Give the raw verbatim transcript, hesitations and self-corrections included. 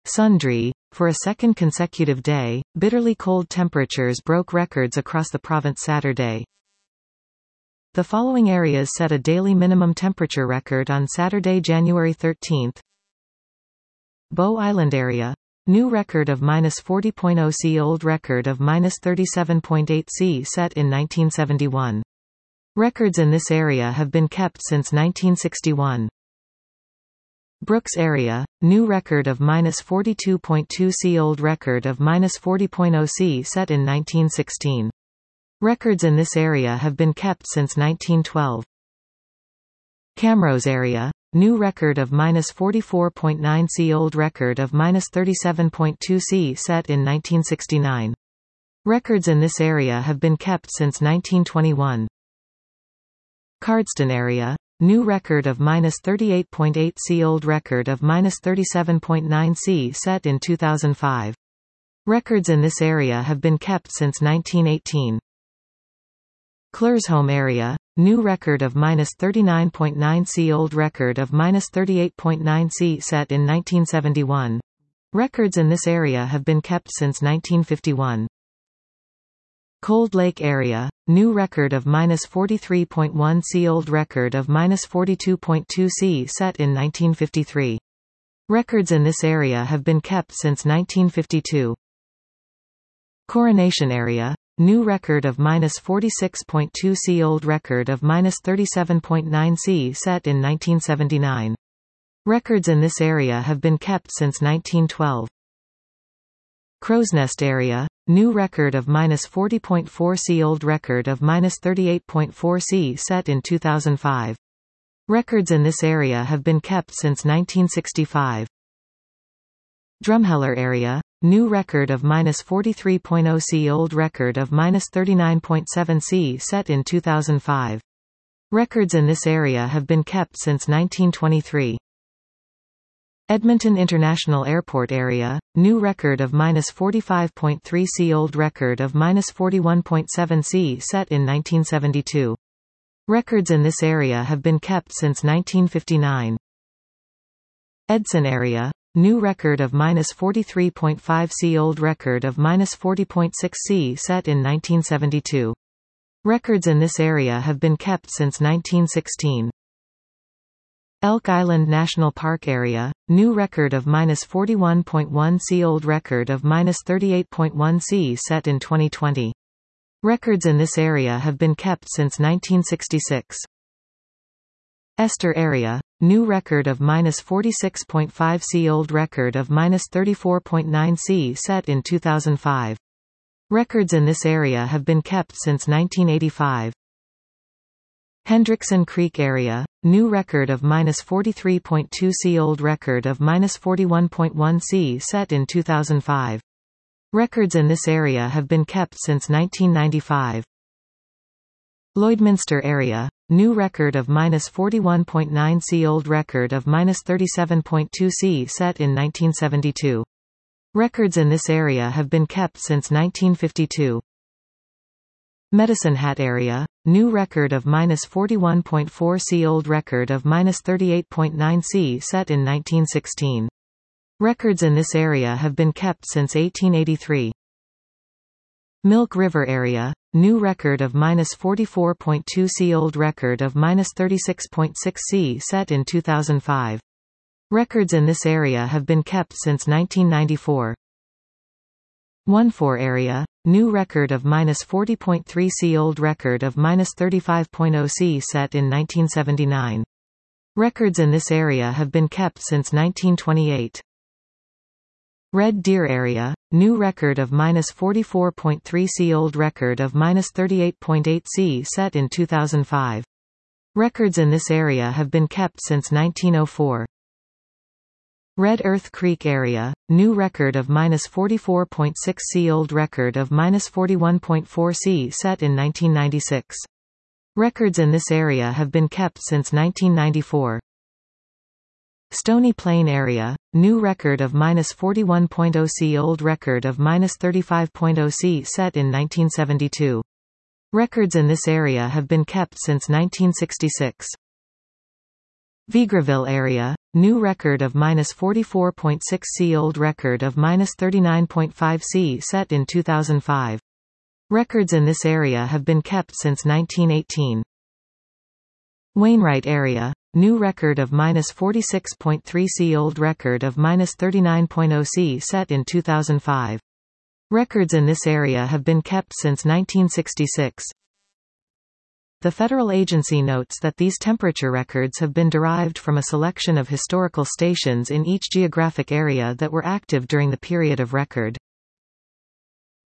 Sundry. For a second consecutive day, bitterly cold temperatures broke records across the province Saturday. The following areas set a daily minimum temperature record on Saturday, January thirteenth. Bow Island area. New record of minus forty point zero C. Old record of minus thirty-seven point eight C set in nineteen seventy-one. Records in this area have been kept since nineteen sixty-one. Brooks area. New record of minus forty-two point two C. Old record of minus forty point zero C set in nineteen sixteen. Records in this area have been kept since nineteen twelve. Camrose area. New record of minus forty-four point nine C. Old record of minus thirty-seven point two C set in nineteen sixty-nine. Records in this area have been kept since nineteen twenty-one. Cardston area. New record of minus thirty-eight point eight C. Old record of minus thirty-seven point nine C set in two thousand five. Records in this area have been kept since nineteen eighteen. Claresholm area. New record of minus thirty-nine point nine C. Old record of minus thirty-eight point nine C set in nineteen seventy-one. Records in this area have been kept since nineteen fifty-one. Cold Lake area. New record of minus forty-three point one C. Old record of minus forty-two point two C set in nineteen fifty-three. Records in this area have been kept since nineteen fifty-two. Coronation area. New record of minus forty-six point two C. Old record of minus thirty-seven point nine C set in nineteen seventy-nine. Records in this area have been kept since nineteen twelve. Crow's Nest area. New record of minus forty point four C. Old record of minus thirty-eight point four C set in two thousand five. Records in this area have been kept since nineteen sixty-five. Drumheller area. New record of minus forty-three point zero C. Old record of minus thirty-nine point seven C set in two thousand five. Records in this area have been kept since nineteen twenty-three. Edmonton International Airport area. New record of minus forty-five point three C. Old record of minus forty-one point seven C set in nineteen seventy-two. Records in this area have been kept since nineteen fifty-nine. Edson area. New record of minus forty-three point five C. Old record of minus forty point six C set in nineteen seventy-two. Records in this area have been kept since nineteen sixteen. Elk Island National Park area. New record of minus forty-one point one C. Old record of minus thirty-eight point one C set in twenty twenty. Records in this area have been kept since nineteen sixty-six. Esther area. New record of minus forty-six point five C. Old record of minus thirty-four point nine C set in two thousand five. Records in this area have been kept since nineteen eighty-five. Hendrickson Creek area. New record of minus forty-three point two C. Old record of minus forty-one point one C set in two thousand five. Records in this area have been kept since nineteen ninety-five. Lloydminster area. New record of minus forty-one point nine C. Old record of minus thirty-seven point two C set in nineteen seventy-two. Records in this area have been kept since nineteen fifty-two. Medicine Hat area. New record of minus forty-one point four C. Old record of minus thirty-eight point nine C set in nineteen sixteen. Records in this area have been kept since eighteen eighty-three. Milk River area. New record of minus forty-four point two C. Old record of minus thirty-six point six C set in two thousand five. Records in this area have been kept since nineteen ninety-four. Onefour area. New record of minus forty point three C. Old record of minus thirty-five point zero C set in nineteen seventy-nine. Records in this area have been kept since nineteen twenty-eight. Red Deer area. New record of minus forty-four point three C. Old record of minus thirty-eight point eight C set in two thousand five. Records in this area have been kept since nineteen oh four. Red Earth Creek area. New record of minus forty-four point six C. Old record of minus forty-one point four C set in nineteen ninety-six. Records in this area have been kept since nineteen ninety-four. Stony Plain area. New record of minus forty-one point zero C. Old record of minus thirty-five point zero C set in nineteen seventy-two. Records in this area have been kept since nineteen sixty-six. Vegreville area. new record of minus forty-four point six C. Old record of minus thirty-nine point five C set in two thousand five. Records in this area have been kept since nineteen eighteen. Wainwright area. New record of minus forty-six point three C. Old record of minus thirty-nine point zero C set in two thousand five. Records in this area have been kept since nineteen sixty-six. The federal agency notes that these temperature records have been derived from a selection of historical stations in each geographic area that were active during the period of record.